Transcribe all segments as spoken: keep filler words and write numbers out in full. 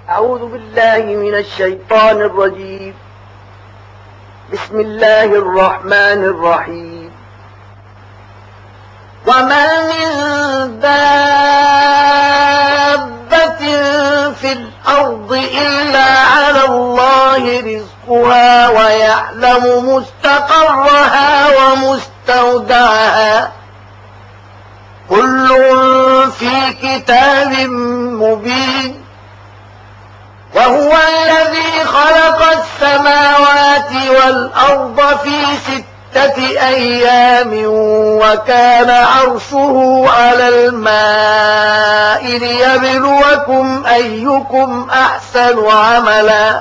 أعوذ بالله من الشيطان الرجيم. بسم الله الرحمن الرحيم. وما من دابة في الأرض إلا على الله رزقها ويعلم مستقرها ومستودعها كل في كتاب مبين. وهو الذي خلق السماوات والأرض في ستة أيام وكان عرشه على الماء ليبلوكم أيكم أحسن عملا.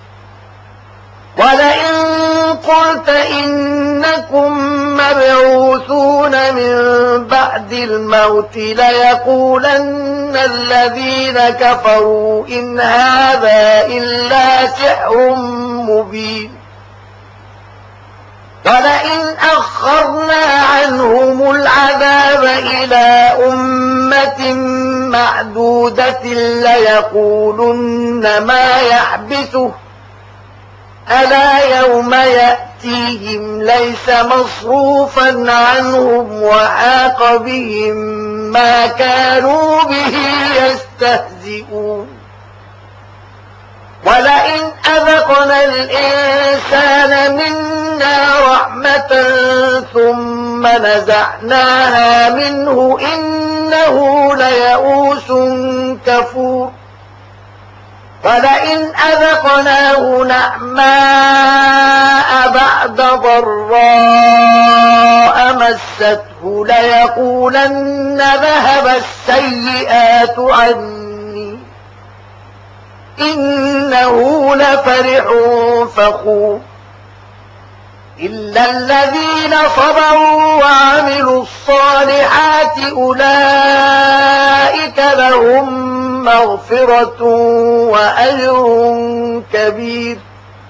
ولئن قلت إنكم مبعوثون من بعد الموت ليقولن الذين كفروا إن هذا إلا سحر مبين. ولئن أخرنا عنهم العذاب إلى أمة معدودة ليقولن ما يحبسه ألا يوم يأتيهم ليس مصروفا عنهم وحاق بهم ما كانوا به يستهزئون. ولئن أذقنا الإنسان منا رحمة ثم نزعناها منه إنه ليئوس كفور. ولئن أذقناه نعماء بعد ضراء مسته ليقولن ذهب السيئات عني إنه لفرح فخور. إلا الذين صبروا وعملوا الصالحات أولئك لهم مغفرة وأجر كبير.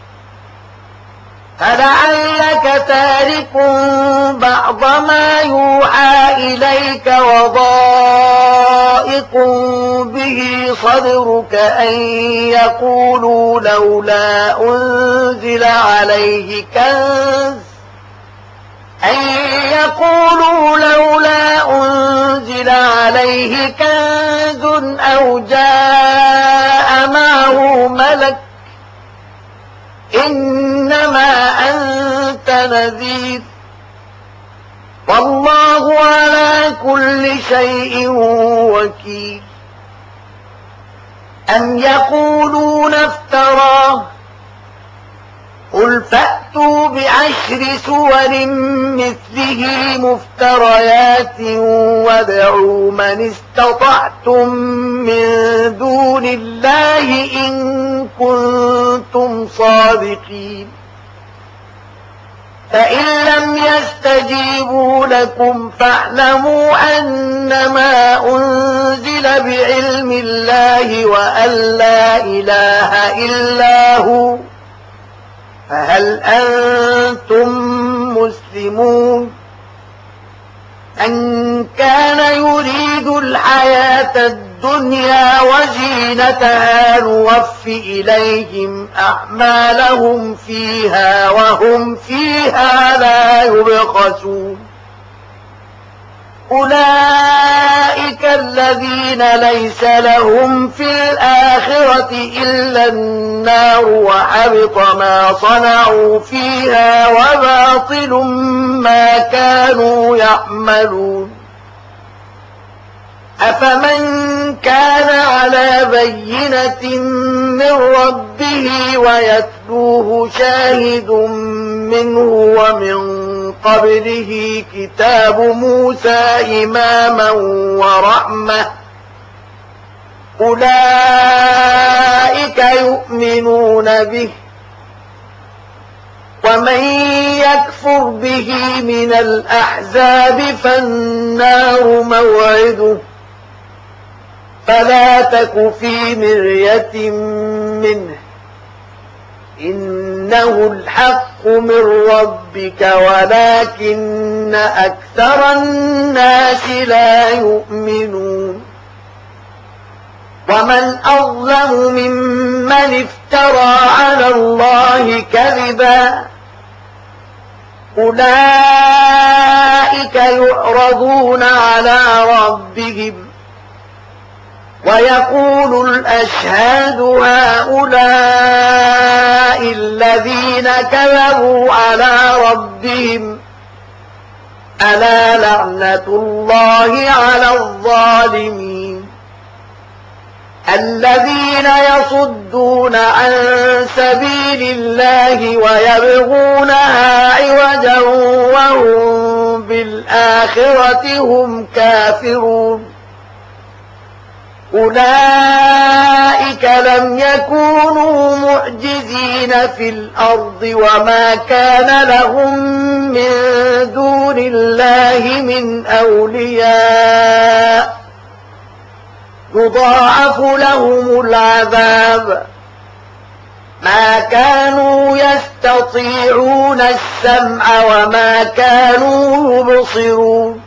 فلعلك تارك بعض ما يوحى إليك وضائق به صدرك أن يقولوا لولا أنزل عليه كنز أن يقولوا لولا أنزل عليه كنز أو جاء معه ملك إنما أنت نذير والله على كل شيء وكيل. أم يقولون افتراه قل فأتوا بعشر سور مثله مفتريات وادعوا من استطعتم من دون الله إن كنتم صادقين. فإن لم يستجيبوا لكم فاعلموا أنما أنزل بعلم الله وأن لا إله إلا هو فهل أنتم مسلمون. من كان يريد الحياة الدنيا وزينتها نوف إليهم أعمالهم فيها وهم فيها لا يبخسون. أولئك الذين ليس لهم في الآخرة إلا النار وحبط ما صنعوا فيها وباطل ما كانوا يعملون. أفمن كان على بينة من ربه ويتلوه شاهد منه ومن قبله كتاب موسى إماما ورحمة أولئك يؤمنون به. ومن يكفر به من الأحزاب فالنار موعده فلا تك في مرية منه إنه الحق من ربك ولكن أكثر الناس لا يؤمنون. ومن أظلم ممن افترى على الله كذبا أولئك يعرضون على ربهم ويقول الأشهاد هؤلاء الذين كذبوا على ربهم ألا لعنة الله على الظالمين الذين يصدون عن سبيل الله ويبغونها عوجا وهم بالآخرة هم كافرون أولئك لم يكونوا معجزين في الأرض وما كان لهم من دون الله من أولياء يضاعف لهم العذاب ما كانوا يستطيعون السمع وما كانوا يبصرون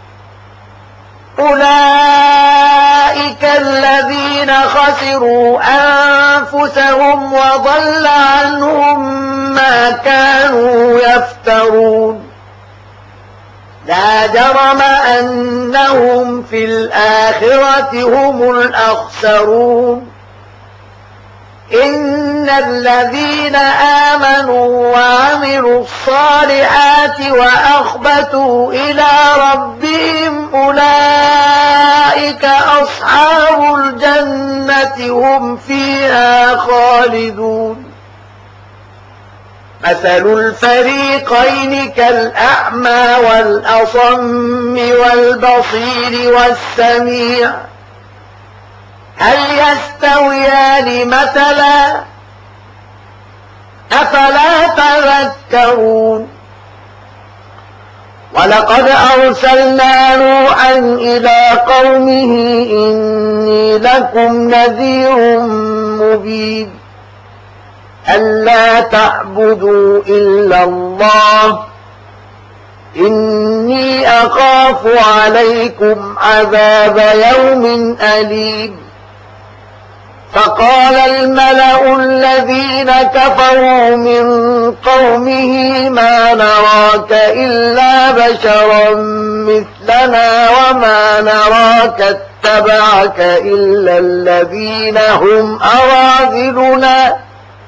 أولئك الذين خسروا أنفسهم وضل عنهم ما كانوا يفترون لا جرم أنهم في الآخرة هم الأخسرون إن الذين آمنوا وعملوا الصالحات وأخبتوا إلى ربهم أولئك أصحاب الجنة هم فيها خالدون مثل الفريقين كالأعمى والأصم والبصير والسميع هل يستويان مثلا أفلا تذكرون ولقد أرسلنا نوحا إلى قومه إني لكم نذير مبين ألا تعبدوا إلا الله إني أخاف عليكم عذاب يوم أليم فقال الملأ الذين كفروا من قومه ما نراك إلا بشرا مثلنا وما نراك اتبعك إلا الذين هم أراذلنا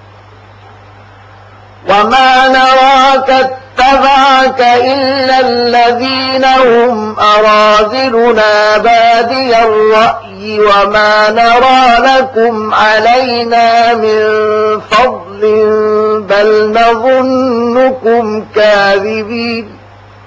وما نراك اتبعك إلا الذين هم أراذلنا بادي الرأي وما نرى لكم علينا من فضل بل نظنكم كاذبين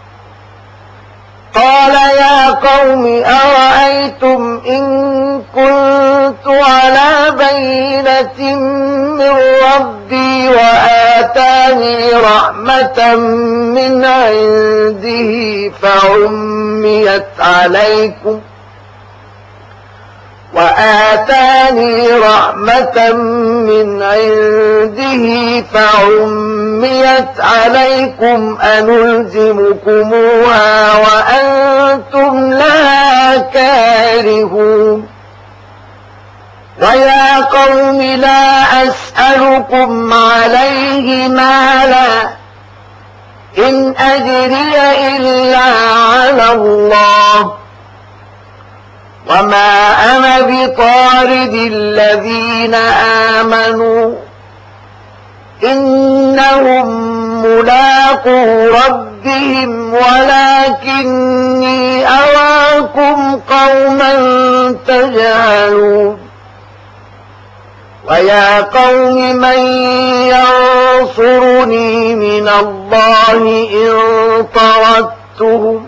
قال يا قوم أرأيتم إن كنت على بينة من ربي وآتاني رحمة من عنده فعميت عليكم وآتاني رحمة من عنده فعميت عليكم أنلزمكموها وأنتم لها كارهون ويا قوم لا أسألكم عليه مالا إن أجري إلا على الله وما أنا بطارد الذين آمنوا إنهم ملاقو ربهم ولكني أراكم قوما تجهلون ويا قوم من ينصرني من الله إن طردتهم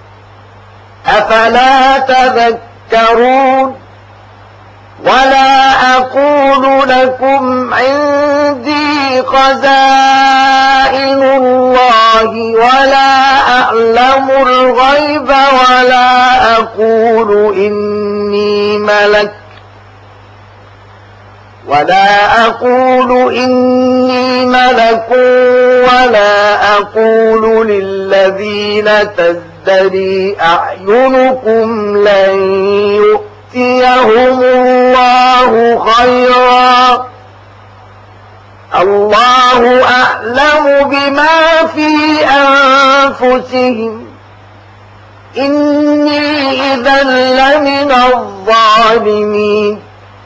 أفلا تذكرون ولا أقول لكم عندي خزائن الله ولا أعلم الغيب ولا أقول إني ملك ولا أقول إني ملك ولا أقول للذين تزدري أعينكم لن يؤمنوا يؤتيهم الله خيرا الله أعلم بما في أنفسهم إني إذا لمن الظالمين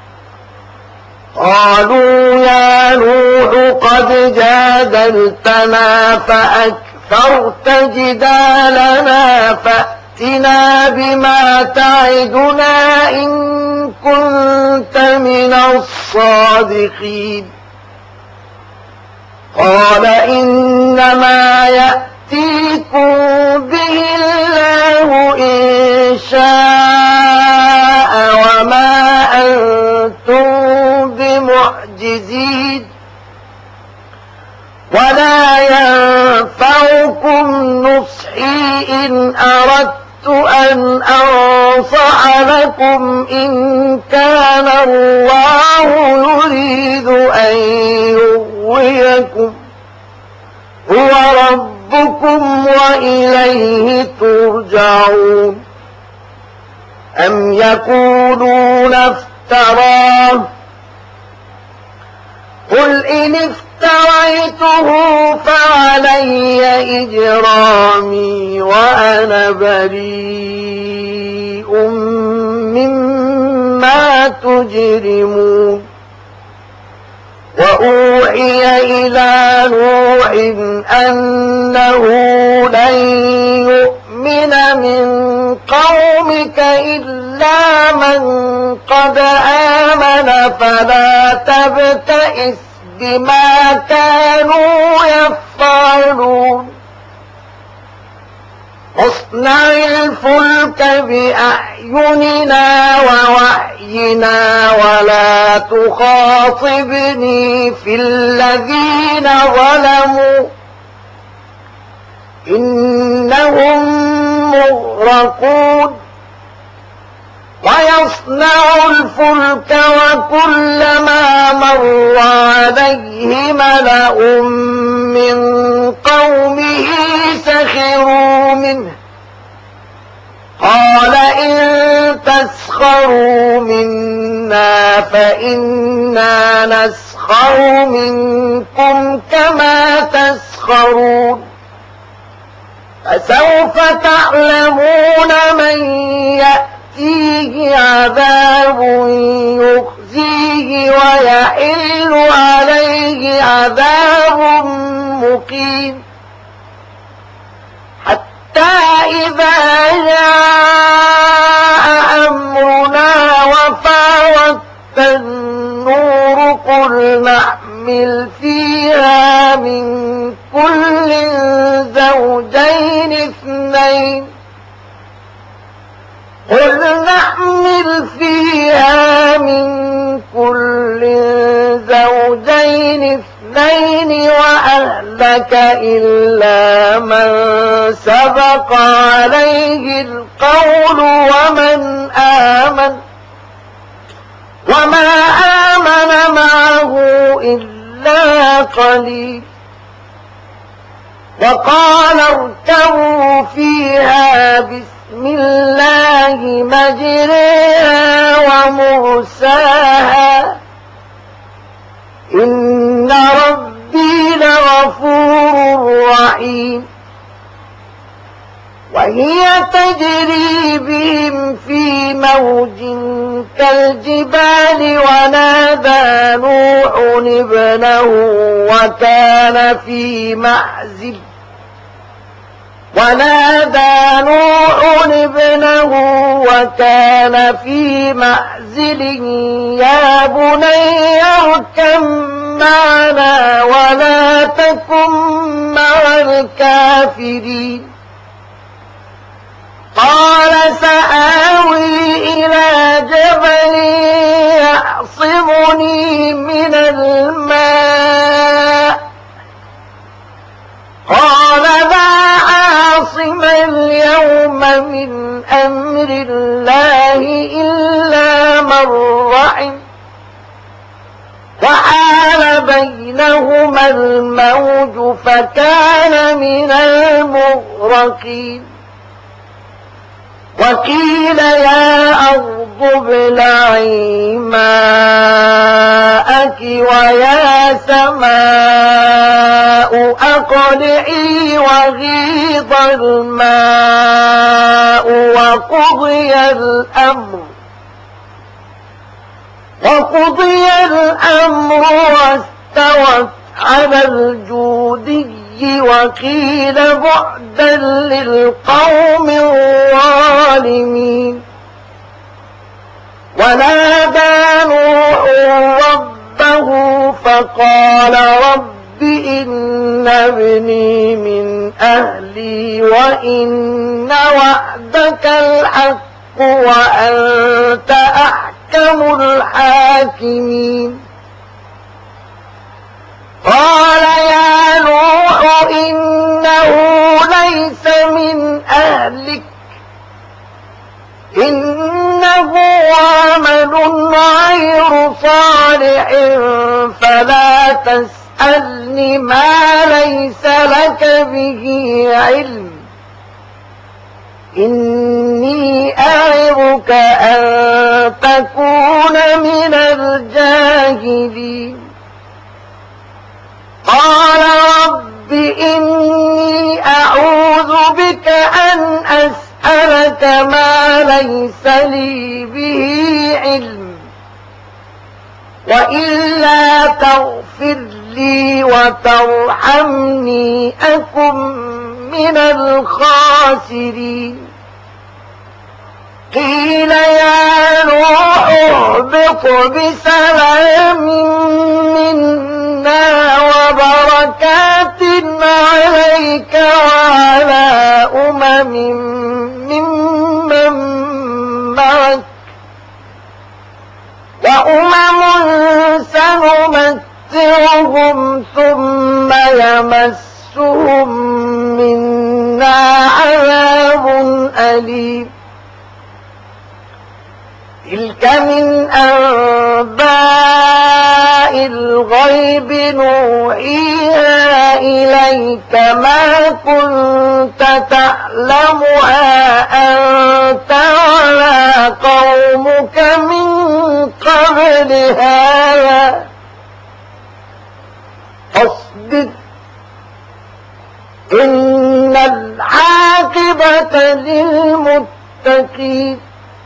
قالوا يا نوح قد جادلتنا فأكثرت جدالنا فأتنا بما تعدنا إن كنت من الصادقين قال إنما يأتيكم به الله إن شاء وما أنتم بمعجزين ولا ينفعكم نصحي إن أردت أن أنصح لكم إن كان الله يريد أن يغويكم هو ربكم وإليه ترجعون أم يقولون افتراه قل إن افتريته فعلي إجرامي وأنا بريء مما تجرمون وأوحي إلى نوح أنه لن يؤمن من قومك إلا من قد آمن فلا تبتئس بما كانوا يفعلون اصنع الفلك بأعيننا ووحينا ولا تخاطبني في الذين ظلموا إنهم مغرقون ويصنع الفلك وكلما مر عليه ملأ من قومه سخروا منه قال إن تسخروا منا فإنا نسخر منكم كما تسخرون فسوف تعلمون من يأتيه عذاب يخزيه ويحل عليه عذاب مقيم حتى إذا جاء أمرنا وفارت النور قل نحمل فيها من كل زوجين اثنين قل نحمل فيها من كل زوجين اثنين وأهلك إلا من سبق عليه القول ومن آمن وما آمن معه إلا قليل وقال اركبوا فيها بسم الله مجريها ومرساها إن ربي لغفور رحيم وهي تجري بهم في موج كالجبال ونادى نوح ابنه وكان في معزل ونادى نوح ابنه وكان في معزل يا بني اركب معنا ولا تكن مع الكافرين قال سآوي إلى جبل يعصمني من الماء قال لا عاصم اليوم من أمر الله إلا من رحم وحال بينهما الموج فكان من المغرقين وقيل يا أرض ابلعي ماءك ويا سماء أقلعي وغيض الماء وقضي الأمر وقضي الأمر واستوت على الجودي وقيل بعدا للقوم الظالمين. ونادى نوح ربه فقال رب إن ابني من أهلي وإن وعدك الحق وأنت أحكم الحاكمين. قال يا نوح إنه ليس من أهلك إنه عمل غير صالح فلا تسألني ما ليس لك به علم إني أعظك أن تكون من الجاهلين. قال رب إني أعوذ بك أن أسألك ما ليس لي به علم وإلا تغفر لي وترحمني أكن من الخاسرين. قيل يا نوح اهبط بسلام منا وبركات عليك وعلى أمم ممن معك وأمم سنمتعهم ثم يمسهم منا عذاب أليم. تلك من أنباء الغيب نوحيها إليك ما كنت تعلمها أنت ولا قومك من قبل هذا فاصبر إن العاقبة للمتقين.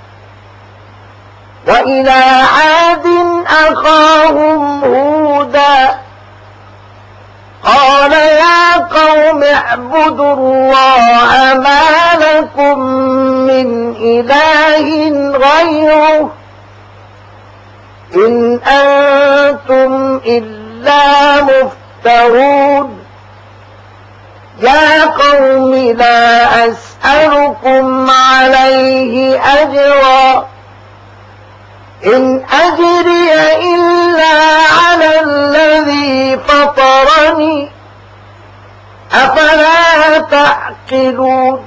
وإلى عاد أخاهم هودا قال يا قوم اعبدوا الله ما لكم من إله غيره إن أنتم إلا مفترون. يا قوم لا أسألكم عليه أجرا إن أجري إلا على الذي فطرني أفلا تعقلون.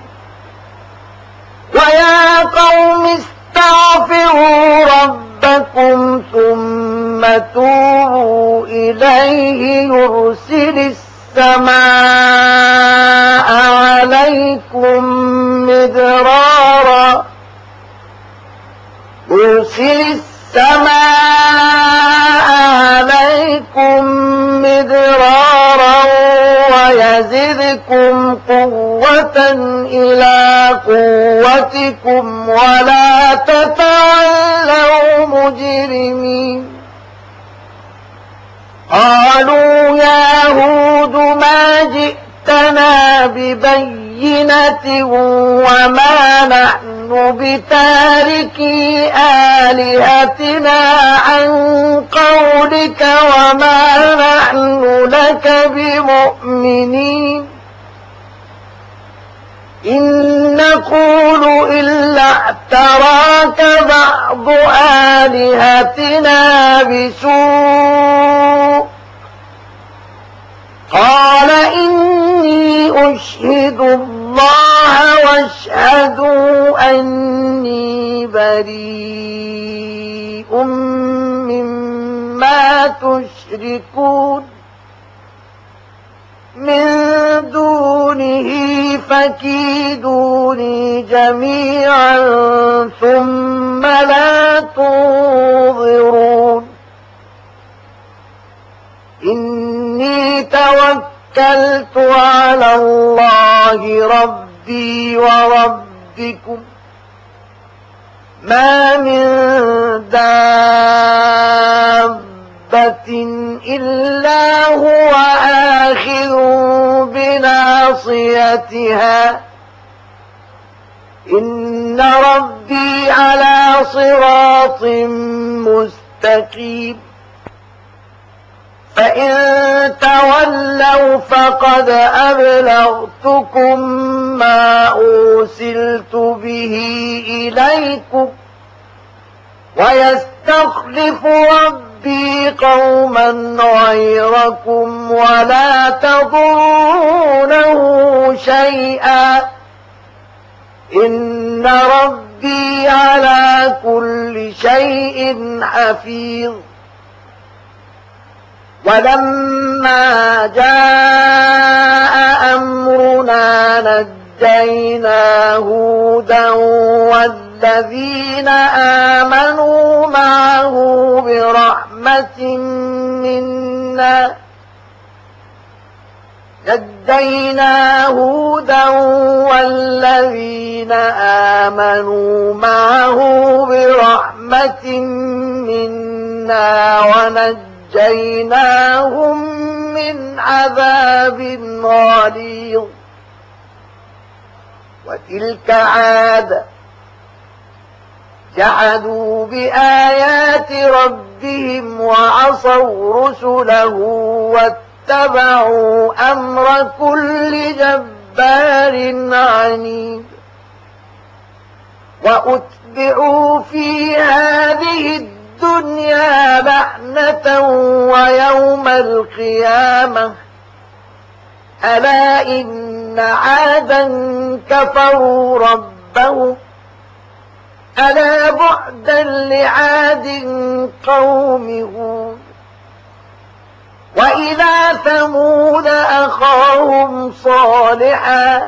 ويا قوم استغفروا ربكم ثم توبوا إليه يرسل السماء عليكم مدرارا يرسل السماء عليكم مدرارا ويزدكم قوة إلى قوتكم ولا تتولوا مجرمين. قالوا يا هود ما جئتنا ببينة وما نحن بتاركي آلهتنا عن قولك وما نحن لك بمؤمنين إن نقول إلا اعتراك بعض آلهتنا بسوء. قال إني أشهد الله واشهدوا أني بريء مما تشركون من دونه فكيدوني جميعا ثم لا تنظرون إني توكلت على الله ربي وربكم ما من دابة إلا هو آخذ بناصيتها إن ربي على صراط مستقيم فإن تولوا فقد أبلغتكم ما أرسلت به إليكم ويستخلف ربي قوما غيركم ولا تضرونه شيئا إن ربي على كل شيء حفيظ ولما جاء أمرنا نجينا هودا والذين آمنوا معه برحمة منا نجينا هودا والذين آمنوا معه برحمة منا ونجينا نجيناهم من عذاب غليظ وتلك عاد جحدوا بآيات ربهم وعصوا رسله واتبعوا أمر كل جبار عنيد وأتبعوا في هذه الدنيا الدنيا لعنة ويوم القيامة ألا إن عادا كفروا ربهم ألا بعدا لعاد قوم هود وإلى ثمود أخاهم صالحا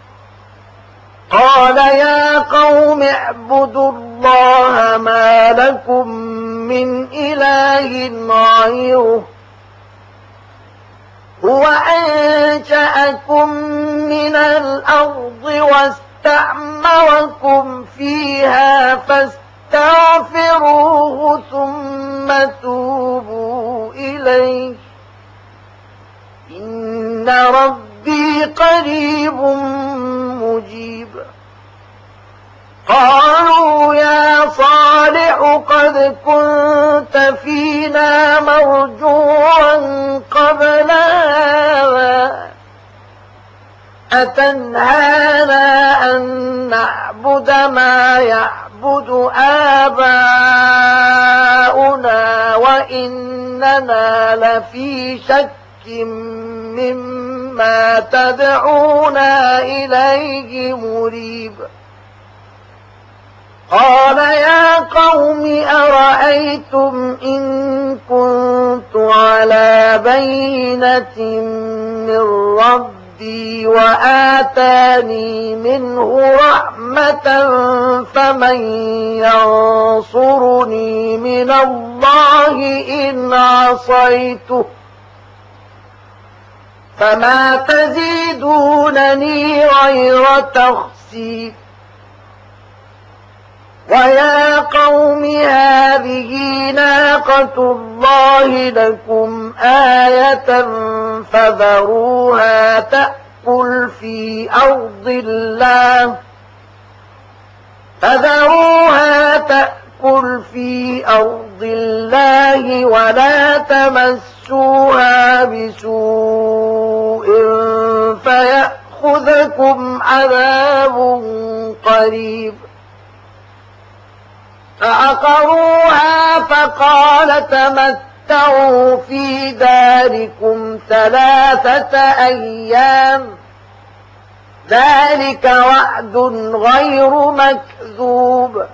قال يا قوم اعبدوا الله ما لكم من إله غيره هو أنشأكم من الأرض واستعمركم فيها فاستغفروه ثم توبوا إليه إن ربي قريب مجيب قالوا يا صالح قد كنت فينا مرجوا قبل هذا أتنهانا أن نعبد ما يعبد آباؤنا وإننا لفي شك مما تدعونا إليه مريب قال يا قوم أرأيتم إن كنت على بينة من ربي وآتاني منه رحمة فمن ينصرني من الله إن عصيته فما تزيدونني غير تخسير ويا قوم هذه ناقة الله لكم آية فذروها تأكل في أرض الله فذروها تأكل في أرض الله ولا تمسوها بسوء فيأخذكم عذاب قريب فعقروها فقال تمتعوا في داركم ثلاثة أيام ذلك وعد غير مكذوب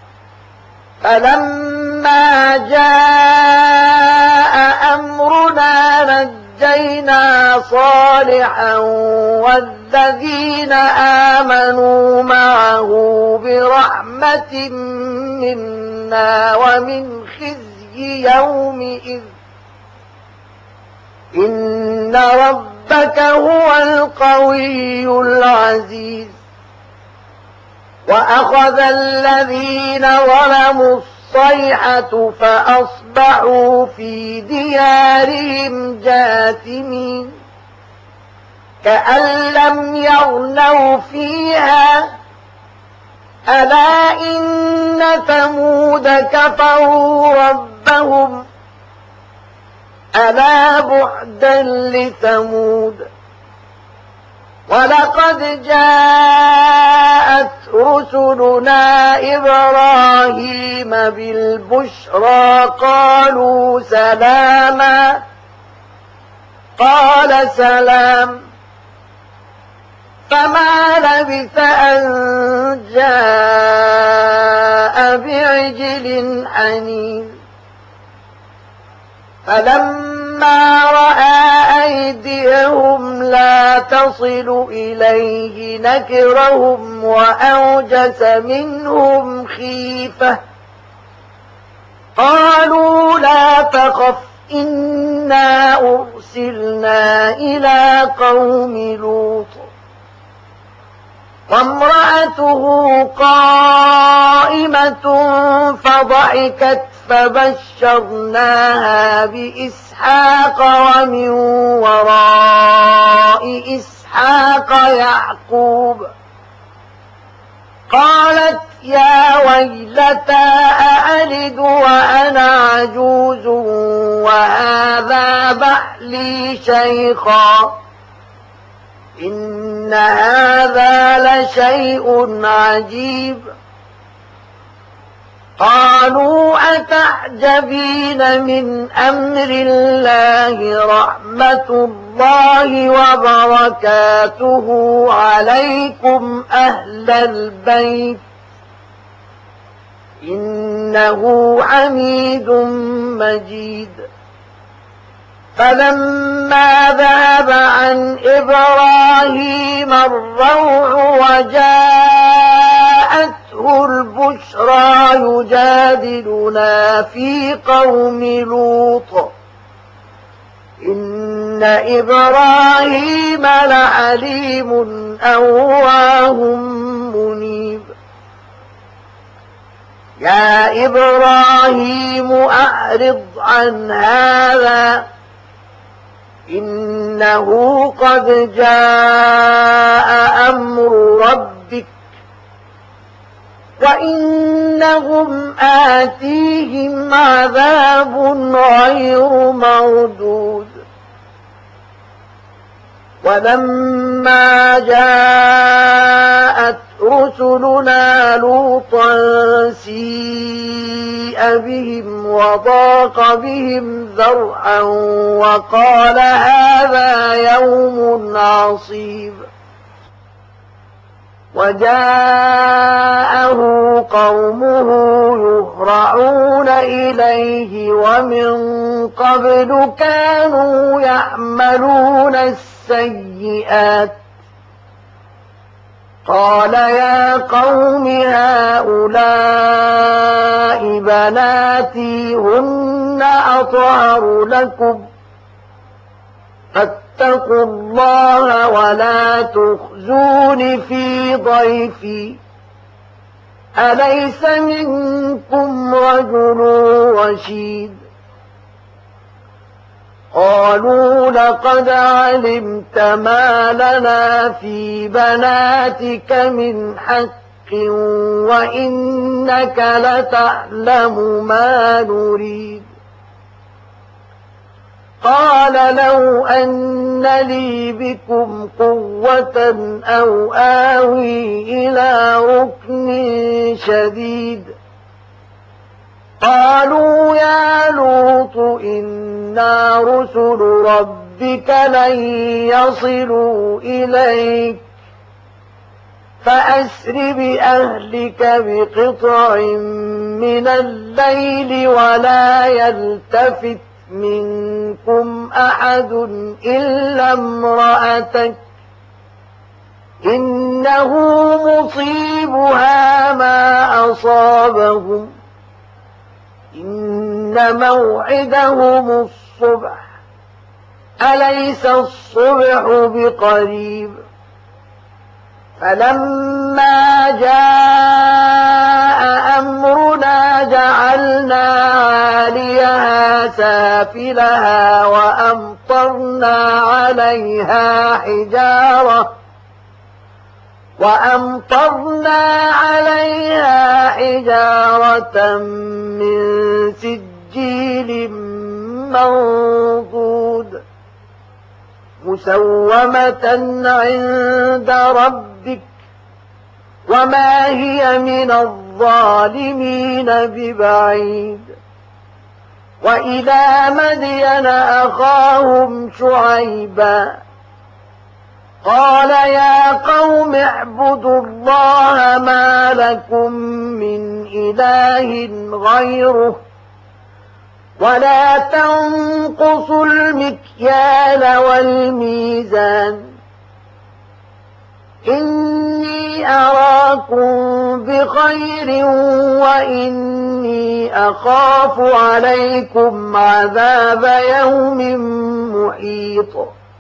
فلما جاء أمرنا نجينا صالحا صالحا والذين آمنوا معه برحمة منا ومن خزي يومئذ إن ربك هو القوي العزيز. وأخذ الذين ظلموا الصيحة فأصبحوا في ديارهم جاثمين كأن لم يغنوا فيها ألا إن ثمود كفروا ربهم ألا بعدا لثمود. ولقد جاءت رسلنا إبراهيم بالبشرى قالوا سلاما قال سلام فما لبث أن جاء بعجل حنيذ. فلما رأى أيديهم لا تصل إليه نكرهم وأوجس منهم خيفة قالوا لا تخف إنا أرسلنا إلى قوم لوط وامرأته قائمة فضحكت فبشرناها بإسحاق ومن وراء إسحاق يعقوب قالت يا ويلتى أألد وأنا عجوز وهذا بعلي شيخا إن هذا لشيء عجيب. قالوا أتعجبين من أمر الله رحمة الله وبركاته عليكم أهل البيت إنه حميد مجيد. فلما ذهب عن إبراهيم الروع وجاءته البشرى يجادلنا في قوم لوط إن إبراهيم لحليم أواه منيب. يا إبراهيم أعرض عن هذا إنه قد جاء أمر ربك وإنهم آتيهم عذاب غير مردود. ولما جاءت رسلنا لوطا سيء بهم وضاق بهم ذرعا وقال هذا يوم عصيب. وجاءه قومه يهرعون إليه ومن قبل كانوا يعملون السيئات قال يا قوم هؤلاء بناتي هن أطهر لكم فاتقوا الله ولا تخزون في ضيفي أليس منكم رجل رشيد. قالوا لقد علمت ما لنا في بناتك من حق وإنك لتعلم ما نريد. قال لو أن لي بكم قوة أو آوي إلى ركن شديد. قالوا يا لوط إنا رسل ربك لن يصلوا إليك فأسر بأهلك بقطع من الليل ولا يلتفت من منكم أحد إلا امرأتك إنه مصيبها ما أصابهم إن موعدهم الصبح أليس الصبح بقريب فلما جاء أمرنا جعلنا عاليها سافلها وأمطرنا عليها حجارة وأمطرنا عليها حجارة من سجيل منضود مسومة عند ربك وما هي من الظالمين ببعيد وإلى مدين أخاهم شعيبا قال يا قوم اعبدوا الله ما لكم من إله غيره ولا تنقصوا المكيال والميزان إني أراكم بخير وإني أخاف عليكم عذاب يوم محيط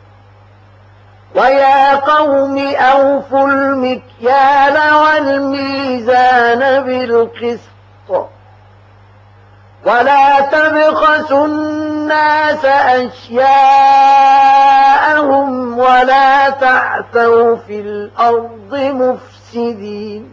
ويا قوم أوفوا المكيال والميزان بالقسط ولا تبخسوا الناس أشياءهم ولا تعثوا في الأرض مفسدين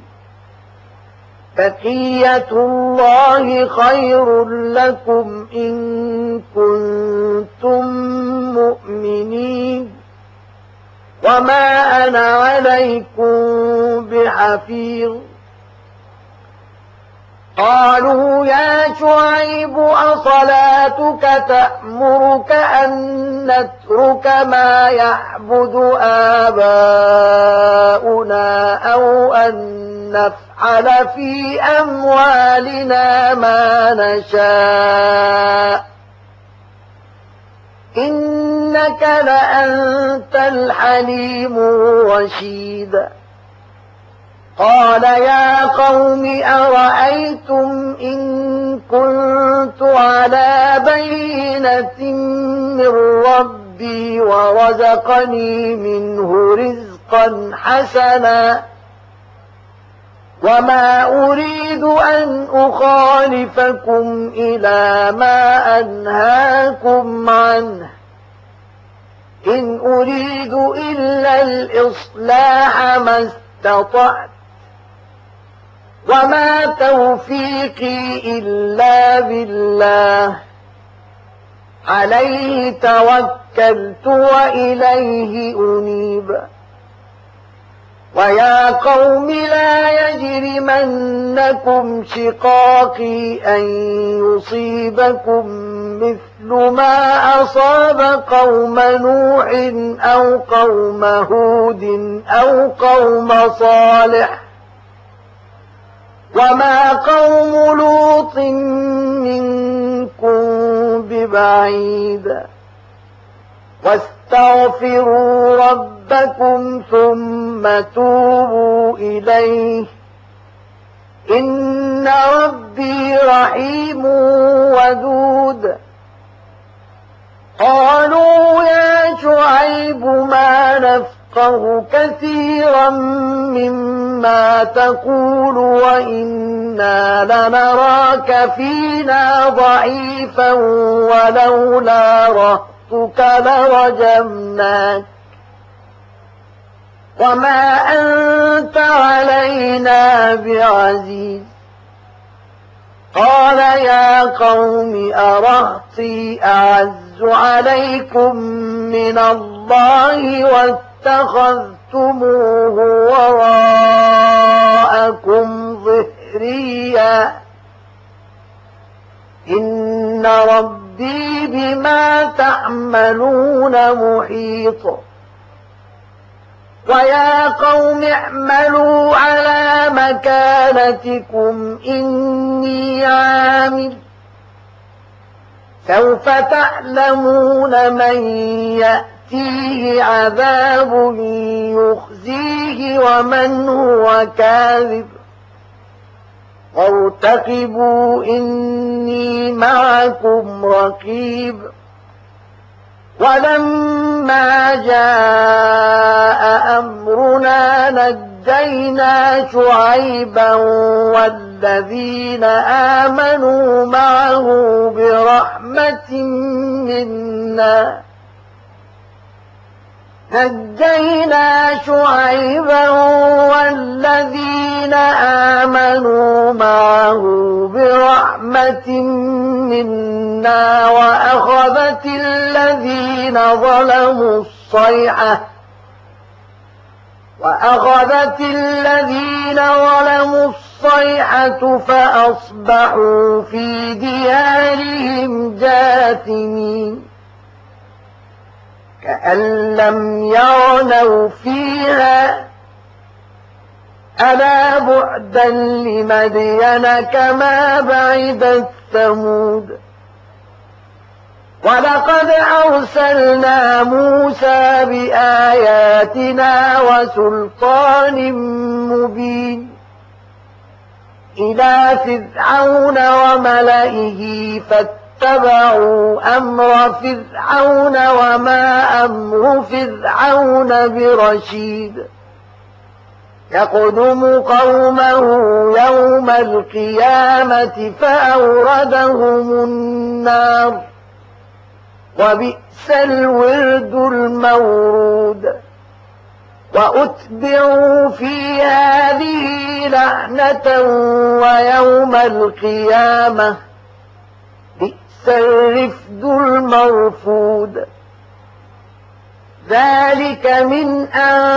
بقية الله خير لكم إن كنتم مؤمنين وما أنا عليكم بحفيظ قالوا يا شعيب أصلاتك تأمرك أن نترك ما يعبد آباؤنا أو أن نفعل في أموالنا ما نشاء إنك لأنت الحليم الرشيد قال يا قوم أرأيتم إن كنت على بينة من ربي ورزقني منه رزقا حسنا وما أريد أن أخالفكم إلى ما أنهاكم عنه إن أريد إلا الإصلاح ما استطعت وما توفيقي إلا بالله عليه توكلت وإليه أنيب ويا قوم لا يجرمنكم شقاقي أن يصيبكم مثل ما أصاب قوم نوح أو قوم هود أو قوم صالح وما قوم لوط منكم ببعيد واستغفروا ربكم ثم توبوا إليه إن ربي رحيم ودود قالوا يا شعيب ما نفقه كثيرا مما تقول وإنا لنراك فينا ضعيفا ولولا رهطك لرجمناك وما أنت علينا بعزيز قال يا قوم أرهطي أعز عليكم من الله واتخذتموه وراءكم ظهريا إن ربي بما تعملون محيط ويا قوم اعملوا على مكانتكم إني عامل سوف تعلمون من يأتيه عذاب يخزيه ومن هو كاذب وارتقبوا إني معكم رقيب ولما جاء أمرنا نجينا شعيبا والذين آمنوا معه برحمة منا نجينا شعيبا والذين آمنوا معه برحمة منا وأخذت الذين ظلموا الصيحة وأخذت الذين ظلموا الصيحة فأصبحوا في ديارهم جاثمين كأن لم يغنوا فيها ألا بعدا لمدين كما بعدت ثمود ولقد أرسلنا موسى بآياتنا وسلطان مبين إلى فرعون وملئه فاتبعوا أمر فرعون وما أمر فرعون برشيد يقدم قومه يوم القيامة فأوردهم النار وبئس الورد المورود وأتبعوا في هذه لعنة ويوم القيامة بئس الرفد المرفود ذلك من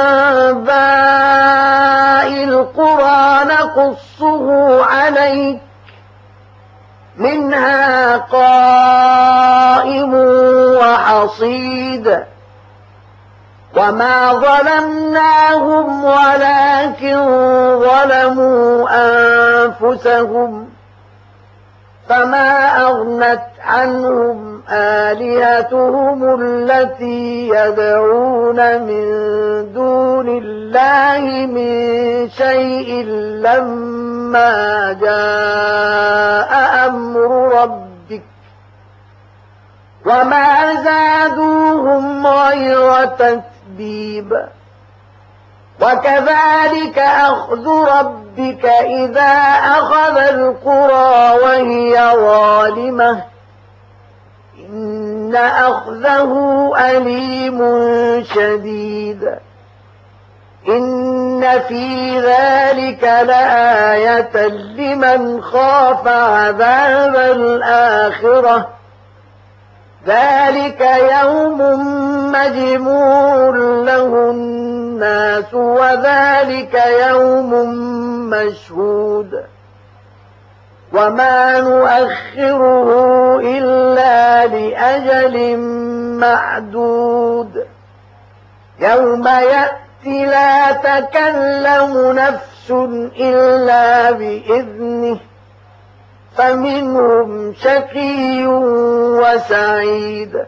أنباء القرى نقصه عليك منها قائم وحصيد وما ظلمناهم ولكن ظلموا أنفسهم فما أغنت عنهم آلهتهم التي يدعون من دون الله من شيء لما جاء أمر ربك وما زادوهم غير تتبيب وكذلك أخذ ربك إذا أخذ القرى وهي ظالمة إن أخذه أليم شديد إن في ذلك لآية لمن خاف عذاب الآخرة ذلك يوم مجموع له الناس وذلك يوم مشهود وما نؤخره إلا لأجل معدود يوم يأتي لا تكلم نفس إلا بإذنه فمنهم شقي وسعيد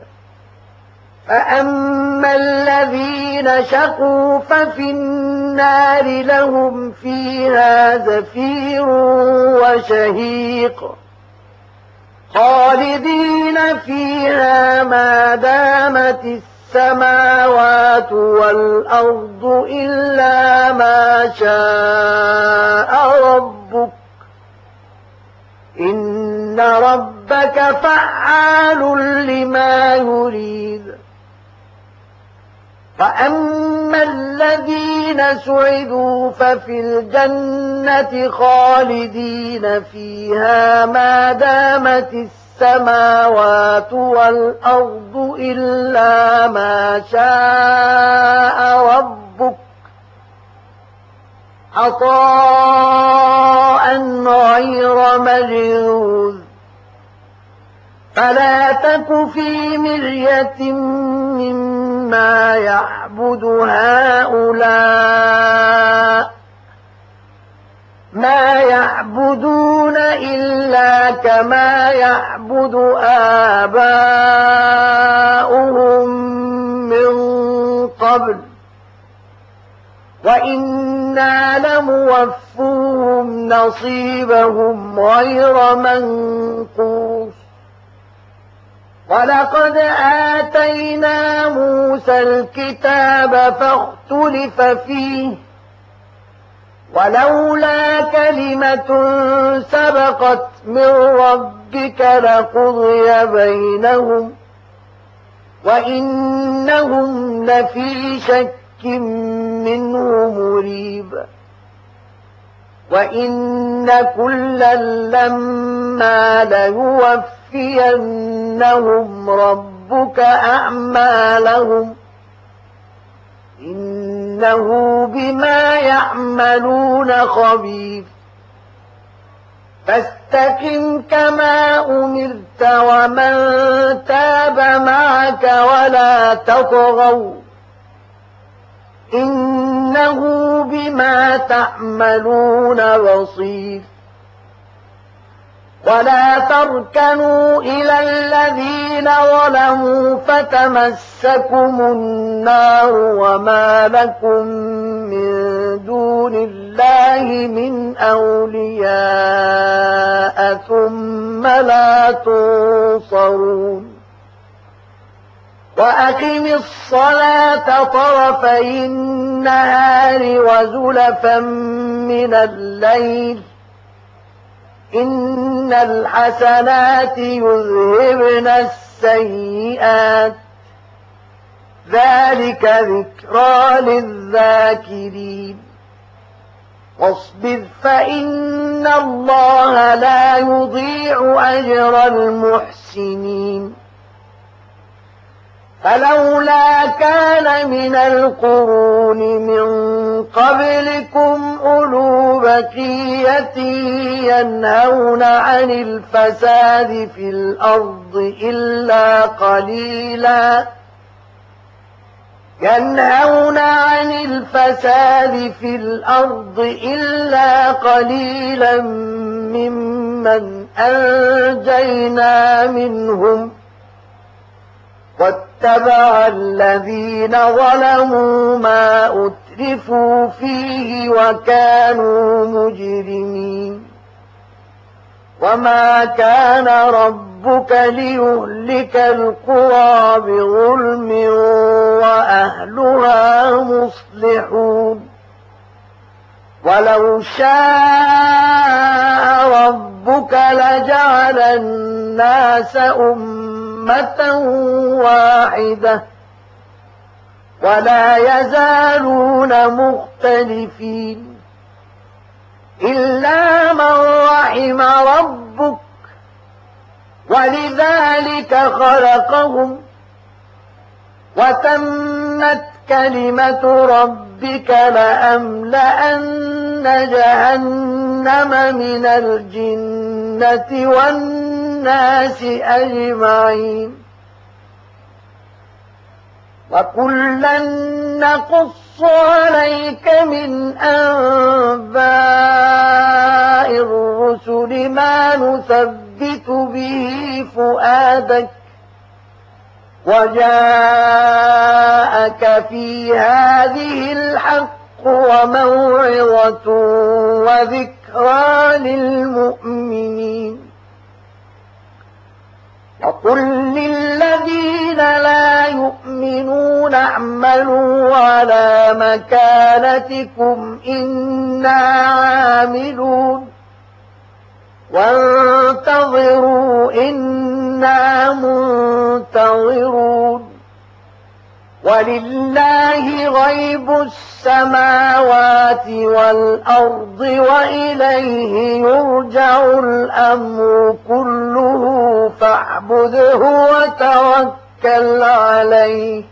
فأما الذين شقوا ففي النار لهم فيها زفير وشهيق خالدين فيها ما دامت السماوات والأرض إلا ما شاء ربك إن ربك فعال لما يريد فأما الذين سعدوا ففي الجنة خالدين فيها ما دامت السماوات والأرض إلا ما شاء ربك عطاء غير مجذوذ فلا تك في مرية مما يعبد هؤلاء ما يعبدون إلا كما يعبد آباؤهم من قبل وإنا لموفوهم نصيبهم غير منقوص ولقد آتينا موسى الكتاب فاختلف فيه ولولا كلمة سبقت من ربك لقضي بينهم وإنهم لفي شك منه مريب وإن كلا لما ليوفينهم ربك أعمالهم إنه بما يعملون خبير فاستقم كما أمرت ومن تاب معك ولا تطغوا إنه بما تعملون بصير ولا تركنوا إلى الذين ظلموا فتمسكم النار وما لكم من دون الله من أولياء ثم لا تنصرون وأقم الصلاة طرفي النهار وزلفا من الليل إن الحسنات يذهبن السيئات ذلك ذكرى للذاكرين واصبر فإن الله لا يضيع أجر المحسنين فلولا كان من القرون من قبلكم أولو بقية ينهون عن الفساد في الأرض إلا قليلا ينهون عن الفساد في الأرض إلا قليلا ممن أنجينا منهم واتبع الذين ظلموا ما أترفوا فيه وكانوا مجرمين وما كان ربك ليهلك القرى بظلم وأهلها مصلحون ولو شاء ربك لجعل الناس أمة واحدة ولا يزالون مختلفين إلا من رحم ربك ولذلك خلقهم وتمت كلمة ربك لأملأن جهنم من الجنة والناس أجمعين وكلا نقص عليك من أنباء الرسل ما نثبت به فؤادك وجاءك في هذه الحق وموعظة وذكرى للمؤمنين وقل للذين لا يؤمنون اعملوا على مكانتكم إنا عاملون وانتظروا إنا منتظرون ولله غيب السماوات والأرض وإليه يرجع الأمر كله فاعبده وتوكل عليه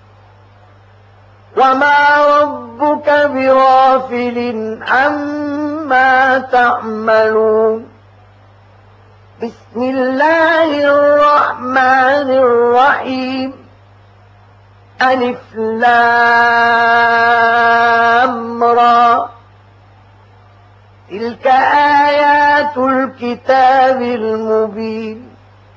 وما ربك بغافل عما تعملون بسم الله الرحمن الرحيم ألف لام را تلك آيات الكتاب المبين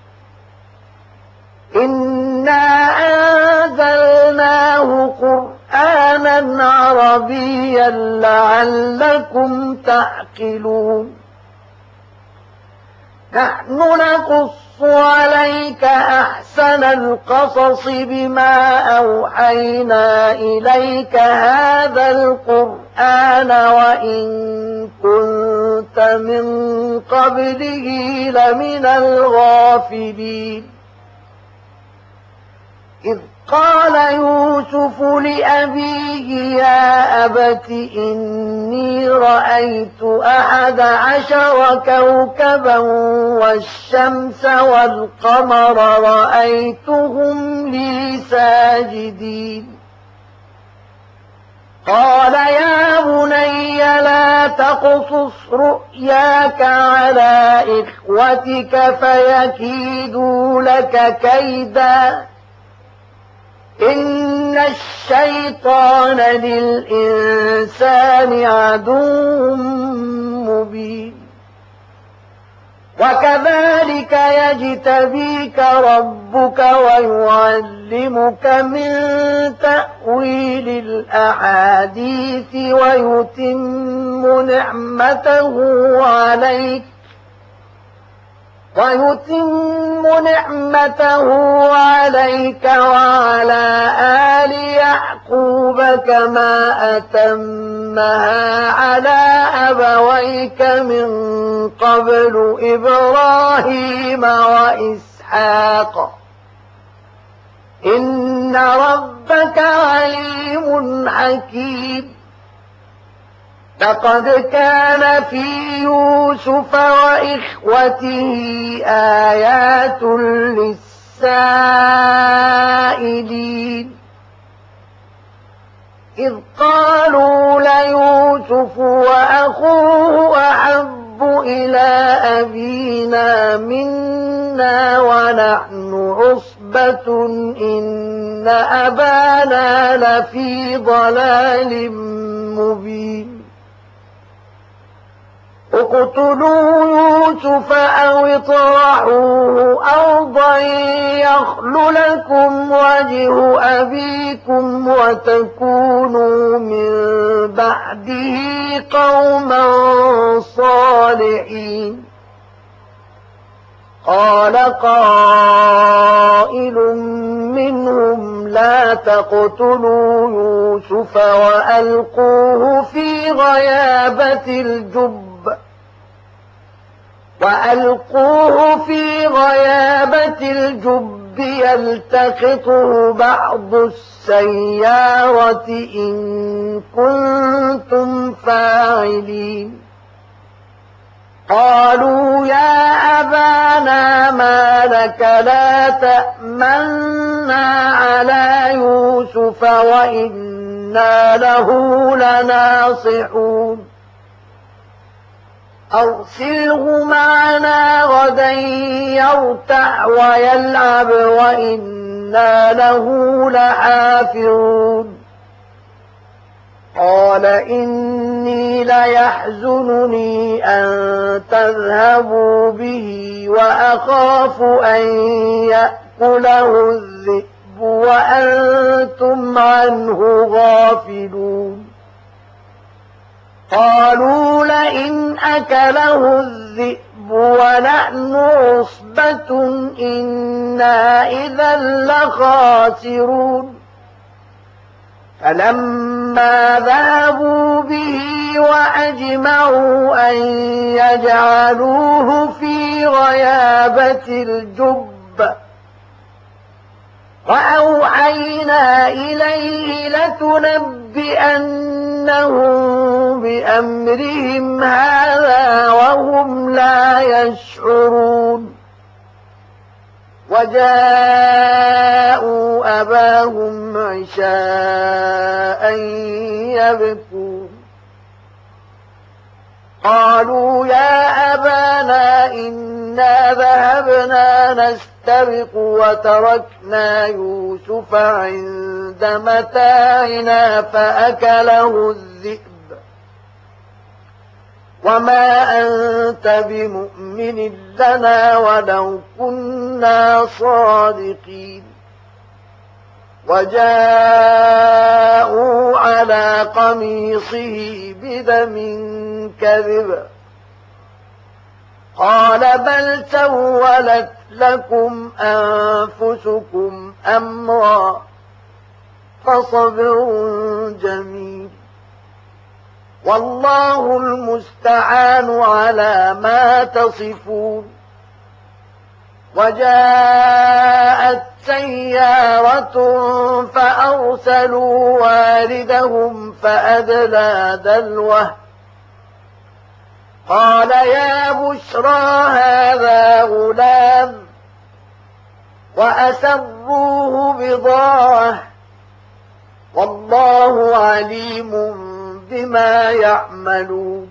إنا أنزلناه قرآنا عربيا لعلكم تعقلون نحن نقص عليك أحسن القصص بما أوحينا إليك هذا القرآن وإن كنت من قبله لمن الغافلين إذ قال يوسف لأبيه يا أبت إني رأيت أحد عشر كوكبا والشمس والقمر رأيتهم لي ساجدين قال يا بني لا تقصص رؤياك على إخوتك فيكيدوا لك كيدا إن الشيطان للإنسان عدو مبين وكذلك يجتبيك ربك ويعلمك من تأويل الأحاديث ويتم نعمته عليك ويتم نعمته عليك وعلى آل يعقوب كما أتمها على أبويك من قبل إبراهيم وإسحاق إن ربك عليم حكيم لقد كان في يوسف وإخوته آيات للسائلين إذ قالوا ليوسف وأخوه أحب إلى أبينا منا ونحن عصبة إن أبانا لفي ضلال مبين اقتلوا يوسف أو اطرحوه أرضا يخل لكم وجه أبيكم وتكونوا من بعده قوما صالحين قال قائل منهم لا تقتلوا يوسف وألقوه في غيابة الجب وألقوه في غيابة الجب يلتقطه بعض السيارة إن كنتم فاعلين قالوا يا أبانا ما لك لا تأمنا على يوسف وإنا له لناصحون أرسله معنا غدا يرتع ويلعب وإنا له لحافظون قال إني ليحزنني أن تذهبوا به وأخاف أن يأكله الذئب وأنتم عنه غافلون قالوا لئن أكله الذئب ونحن عصبة إنا إذا لخاسرون فلما ذهبوا به وأجمعوا أن يجعلوه في غيابة الجب وأوحينا إليه لتنبئنهم بأمرهم هذا وهم لا يشعرون وجاءوا أباهم عشاء يبكون قالوا يا أبانا إنا ذهبنا نستبق وتركنا يوسف عند متاعنا فأكله الذئب وما أنت بمؤمن لنا ولو كنا صادقين وجاءوا على قميصه بدم كذب قال بل سولت لكم أنفسكم أمرا فصبر جميل والله المستعان على ما تصفون وجاءت سيارة فأرسلوا واردهم فأدلى دلوه قال يا بشرى هذا غلام وأسروه بضاعة والله عليم بما يعملون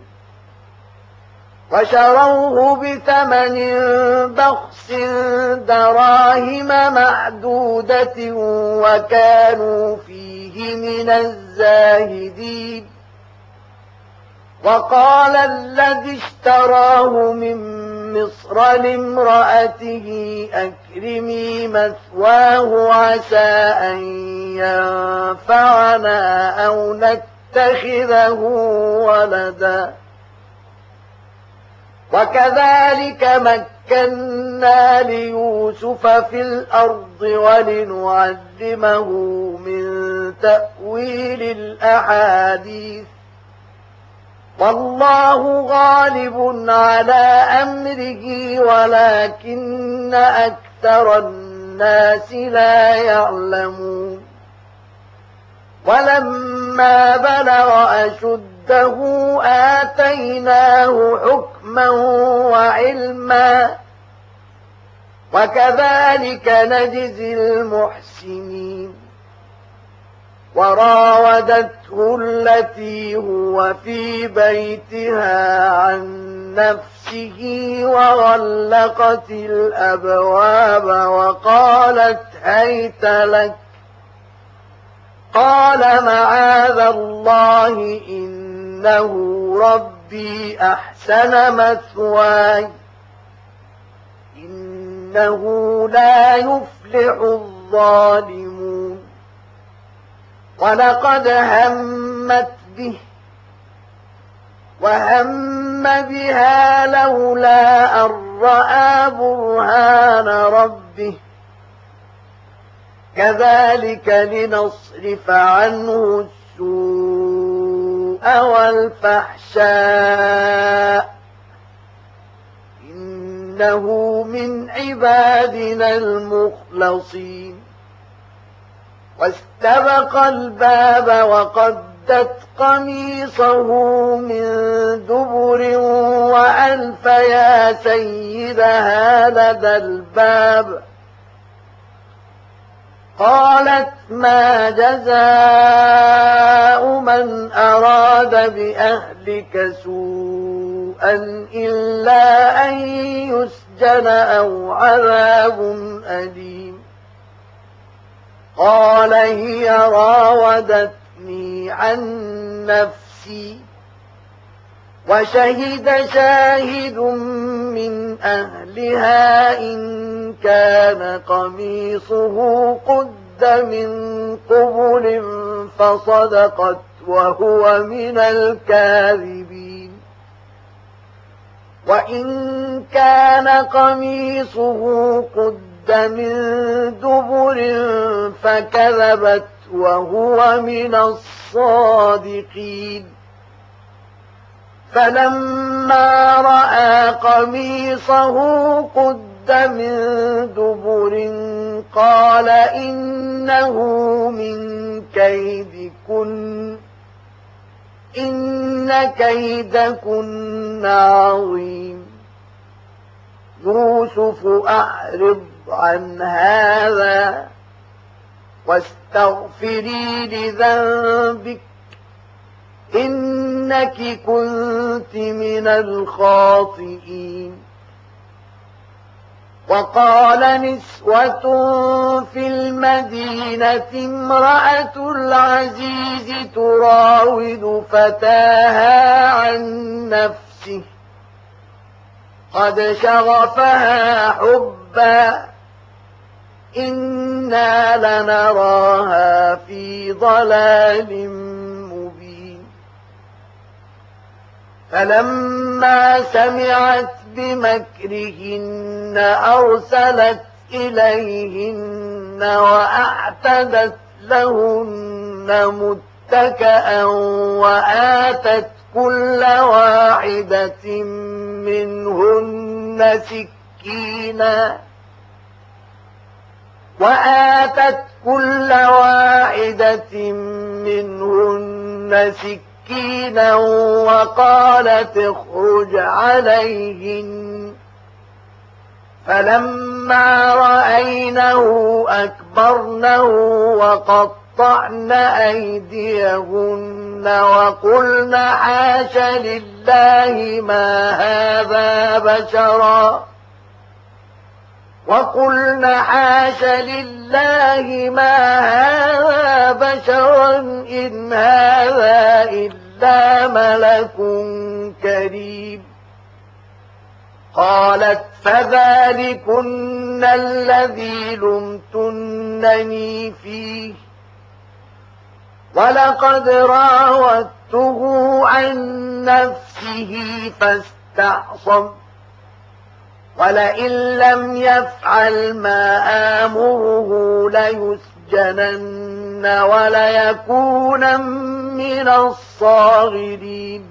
وشروه بثمن بخس دراهم معدودة وكانوا فيه من الزاهدين وقال الذي اشتراه من مصر لامرأته أكرمي مثواه عسى أن ينفعنا أو نتخذه ولدا وكذلك مكنا ليوسف في الأرض ولنعلمه من تأويل الأحاديث والله غالب على أمره ولكن أكثر الناس لا يعلمون ولما بلغ أشده آتيناه حكما وعلما وكذلك نجزي المحسنين وراودته التي هو في بيتها عن نفسه وغلقت الأبواب وقالت هيت لك قال معاذ الله إنه ربي أحسن مثواي إنه لا يفلح الظالمون ولقد همت به وهم بها لولا أن رأى برهان ربه كذلك لنصرف عنه السوء والفحشاء إنه من عبادنا المخلصين واستبق الباب وقدت قميصه من دبر وألف يا سيدها لدى الباب قالت ما جزاء من أراد بأهلك سوءا إلا أن يسجن أو عذاب أليم قال هي راودتني عن نفسي وشهد شاهد من أهلها إن كان قميصه قد من قبل فصدقت وهو من الكاذبين وإن كان قميصه قد من دبر فكذبت وهو من الصادقين فلما رأى قميصه قد من دبر قال إنه من كيدكن إن كيدكن عظيم يوسف أعرض عن هذا واستغفري لذنبك إنك كنت من الخاطئين وقال نسوة في المدينة امرأة العزيز تراود فتاها عن نفسه نفسه قد شغفها حبا إنا لنراها في ضلال مبين فلما سمعت بمكرهن أرسلت إليهن وأعتدت لهن متكئا وآتت كل واحدة منهن سكينا وآتت كل واحدة منهن سكينا وقالت اخرج عليهن فلما رأينه أكبرنه وقطعن أيديهن وقلن حاش لله ما هذا بشرا وقلن حاش لله ما هذا بشرا إن هذا إلا ملك كريم قالت فذلكن الذي لمتنني فيه ولقد راودته عن نفسه فاستعصم ولئن لم يفعل ما آمره ليسجنن وليكونن من الصاغرين